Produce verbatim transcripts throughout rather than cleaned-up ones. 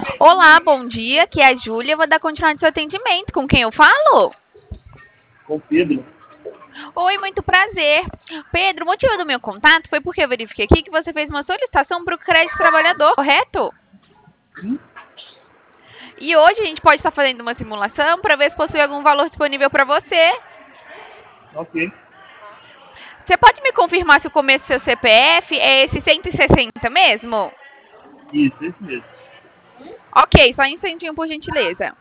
Olá, bom dia. Aqui é a Júlia. Eu vou dar continuidade ao seu atendimento. Com quem eu falo? Com o Pedro. Oi, muito prazer. Pedro, o motivo do meu contato foi porque eu verifiquei aqui que você fez uma solicitação para o crédito trabalhador, correto? Sim. E hoje a gente pode estar fazendo uma simulação para ver se possui algum valor disponível para você. Ok. Você pode me confirmar se o começo do seu C P F é esse cento e sessenta mesmo? Isso, esse mesmo. Ok, só um instantinho, por gentileza.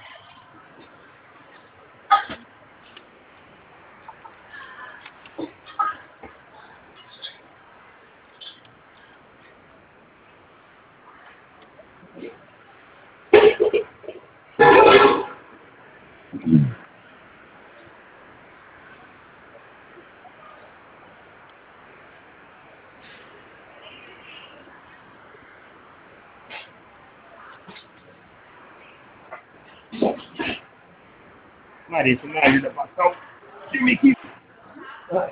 Maria, você me ajuda a passar o filme aqui. Ai.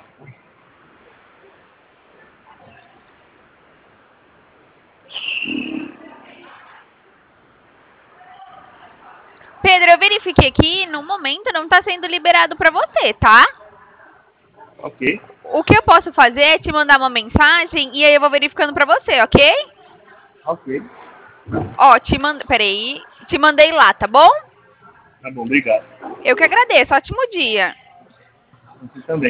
Pedro, eu verifiquei aqui, no momento não está sendo liberado para você, tá? Ok. O que eu posso fazer é te mandar uma mensagem e aí eu vou verificando para você, ok? Ok. Ó, te mand... Peraí. Te mandei lá, tá bom? Tá bom, obrigado. Eu que agradeço. Ótimo dia. Você também.